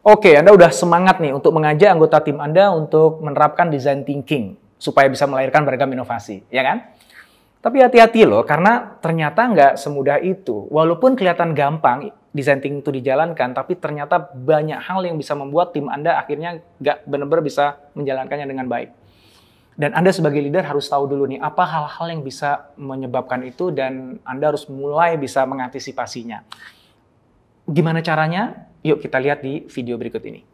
Oke, Anda udah semangat nih untuk mengajak anggota tim Anda untuk menerapkan design thinking supaya bisa melahirkan beragam inovasi, ya kan? Tapi hati-hati loh, karena ternyata nggak semudah itu. Walaupun kelihatan gampang design thinking itu dijalankan, tapi ternyata banyak hal yang bisa membuat tim Anda akhirnya nggak benar-benar bisa menjalankannya dengan baik. Dan Anda sebagai leader harus tahu dulu nih, apa hal-hal yang bisa menyebabkan itu dan Anda harus mulai bisa mengantisipasinya. Gimana caranya? Yuk kita lihat di video berikut ini.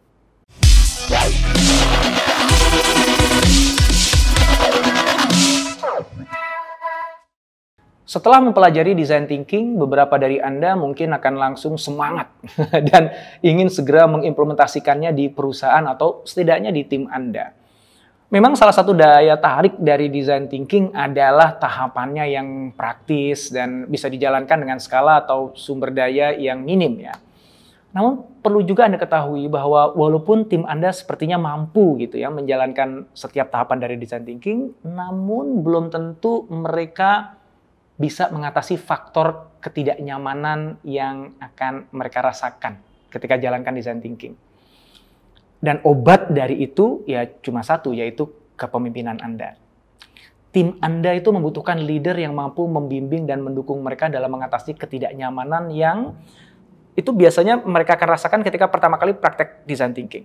Setelah mempelajari design thinking, beberapa dari Anda mungkin akan langsung semangat dan ingin segera mengimplementasikannya di perusahaan atau setidaknya di tim Anda. Memang salah satu daya tarik dari design thinking adalah tahapannya yang praktis dan bisa dijalankan dengan skala atau sumber daya yang minim ya. Namun perlu juga Anda ketahui bahwa walaupun tim Anda sepertinya mampu gitu ya menjalankan setiap tahapan dari design thinking, namun belum tentu mereka bisa mengatasi faktor ketidaknyamanan yang akan mereka rasakan ketika jalankan design thinking. Dan obat dari itu ya cuma satu, yaitu kepemimpinan Anda. Tim Anda itu membutuhkan leader yang mampu membimbing dan mendukung mereka dalam mengatasi ketidaknyamanan yang itu biasanya mereka akan rasakan ketika pertama kali praktek design thinking.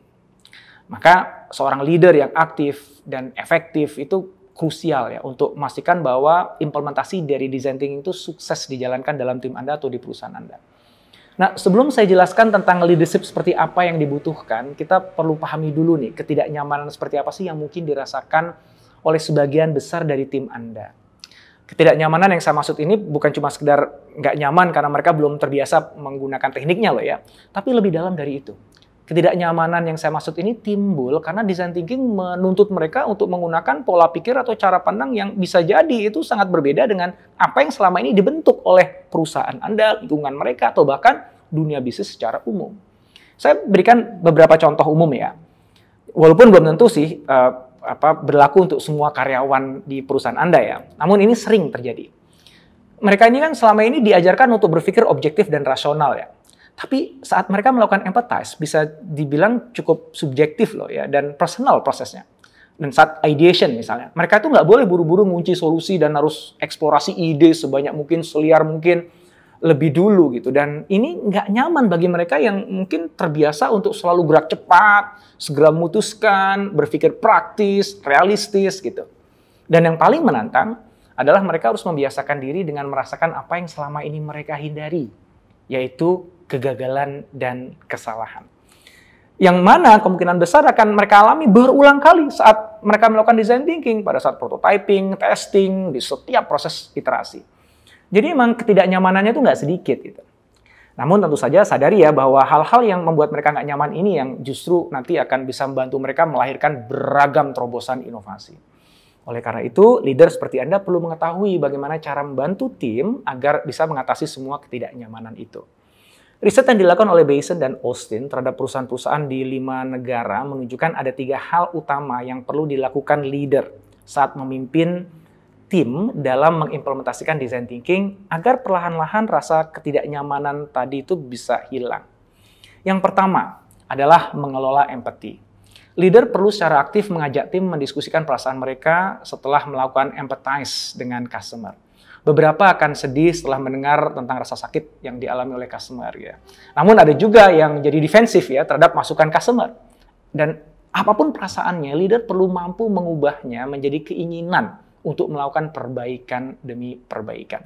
Maka seorang leader yang aktif dan efektif itu krusial ya untuk memastikan bahwa implementasi dari design thinking itu sukses dijalankan dalam tim Anda atau di perusahaan Anda. Nah, sebelum saya jelaskan tentang leadership seperti apa yang dibutuhkan, kita perlu pahami dulu nih ketidaknyamanan seperti apa sih yang mungkin dirasakan oleh sebagian besar dari tim Anda. Ketidaknyamanan yang saya maksud ini bukan cuma sekedar nggak nyaman karena mereka belum terbiasa menggunakan tekniknya loh ya, tapi lebih dalam dari itu. Ketidaknyamanan yang saya maksud ini timbul karena design thinking menuntut mereka untuk menggunakan pola pikir atau cara pandang yang bisa jadi itu sangat berbeda dengan apa yang selama ini dibentuk oleh perusahaan Anda, lingkungan mereka, atau bahkan dunia bisnis secara umum. Saya berikan beberapa contoh umum ya. Walaupun belum tentu sih berlaku untuk semua karyawan di perusahaan Anda ya. Namun ini sering terjadi. Mereka ini kan selama ini diajarkan untuk berpikir objektif dan rasional ya. Tapi saat mereka melakukan empathize, bisa dibilang cukup subjektif loh ya, dan personal prosesnya. Dan saat ideation misalnya, mereka itu nggak boleh buru-buru ngunci solusi dan harus eksplorasi ide sebanyak mungkin, seliar mungkin, lebih dulu gitu. Dan ini nggak nyaman bagi mereka yang mungkin terbiasa untuk selalu gerak cepat, segera memutuskan, berpikir praktis, realistis gitu. Dan yang paling menantang adalah mereka harus membiasakan diri dengan merasakan apa yang selama ini mereka hindari, yaitu kegagalan dan kesalahan. Yang mana kemungkinan besar akan mereka alami berulang kali saat mereka melakukan design thinking, pada saat prototyping, testing, di setiap proses iterasi. Jadi memang ketidaknyamanannya itu nggak sedikit gitu. Namun tentu saja sadari ya bahwa hal-hal yang membuat mereka nggak nyaman ini yang justru nanti akan bisa membantu mereka melahirkan beragam terobosan inovasi. Oleh karena itu, leader seperti Anda perlu mengetahui bagaimana cara membantu tim agar bisa mengatasi semua ketidaknyamanan itu. Riset yang dilakukan oleh Basin dan Austin terhadap perusahaan-perusahaan di 5 negara menunjukkan ada 3 hal utama yang perlu dilakukan leader saat memimpin tim dalam mengimplementasikan design thinking agar perlahan-lahan rasa ketidaknyamanan tadi itu bisa hilang. Yang pertama adalah mengelola empati. Leader perlu secara aktif mengajak tim mendiskusikan perasaan mereka setelah melakukan empathize dengan customer. Beberapa akan sedih setelah mendengar tentang rasa sakit yang dialami oleh customer ya. Namun ada juga yang jadi defensif ya terhadap masukan customer. Dan apapun perasaannya, leader perlu mampu mengubahnya menjadi keinginan untuk melakukan perbaikan demi perbaikan.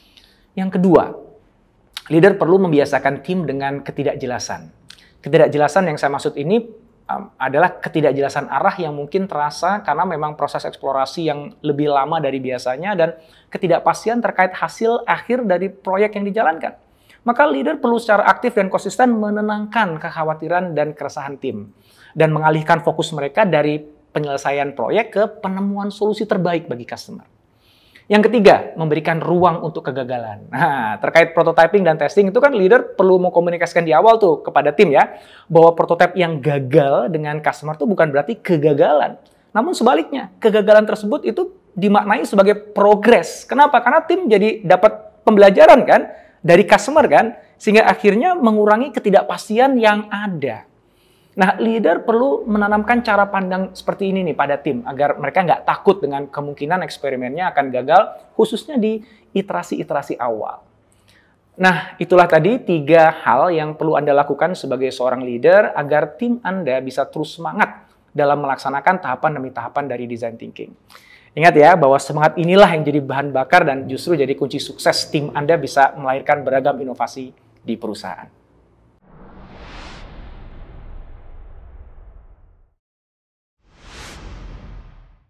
Yang kedua, leader perlu membiasakan tim dengan ketidakjelasan. Ketidakjelasan yang saya maksud ini adalah ketidakjelasan arah yang mungkin terasa karena memang proses eksplorasi yang lebih lama dari biasanya dan ketidakpastian terkait hasil akhir dari proyek yang dijalankan. Maka leader perlu secara aktif dan konsisten menenangkan kekhawatiran dan keresahan tim dan mengalihkan fokus mereka dari penyelesaian proyek ke penemuan solusi terbaik bagi customer. Yang ketiga, memberikan ruang untuk kegagalan. Nah, terkait prototyping dan testing itu kan leader perlu mengkomunikasikan di awal tuh kepada tim ya, bahwa prototipe yang gagal dengan customer itu bukan berarti kegagalan. Namun sebaliknya, kegagalan tersebut itu dimaknai sebagai progres. Kenapa? Karena tim jadi dapat pembelajaran kan dari customer kan, sehingga akhirnya mengurangi ketidakpastian yang ada. Nah, leader perlu menanamkan cara pandang seperti ini nih pada tim, agar mereka nggak takut dengan kemungkinan eksperimennya akan gagal, khususnya di iterasi-iterasi awal. Nah, itulah tadi 3 hal yang perlu Anda lakukan sebagai seorang leader agar tim Anda bisa terus semangat dalam melaksanakan tahapan demi tahapan dari design thinking. Ingat ya, bahwa semangat inilah yang jadi bahan bakar dan justru jadi kunci sukses tim Anda bisa melahirkan beragam inovasi di perusahaan.